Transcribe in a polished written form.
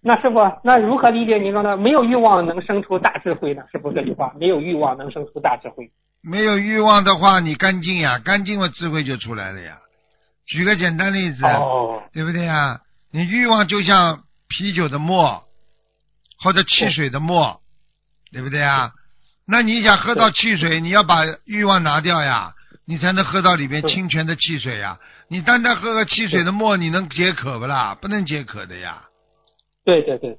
那师傅，那如何理解您说的没有欲望能生出大智慧呢？是不是这句话？没有欲望能生出大智慧。 没有欲望的话，你干净呀，干净了智慧就出来了呀。举个简单例子，对不对呀？你欲望就像啤酒的沫或者汽水的沫，对不对呀？那你想喝到汽水，你要把欲望拿掉呀，你才能喝到里面清泉的汽水呀。你单单喝个汽水的沫，你能解渴不啦？不能解渴的呀。 对对对，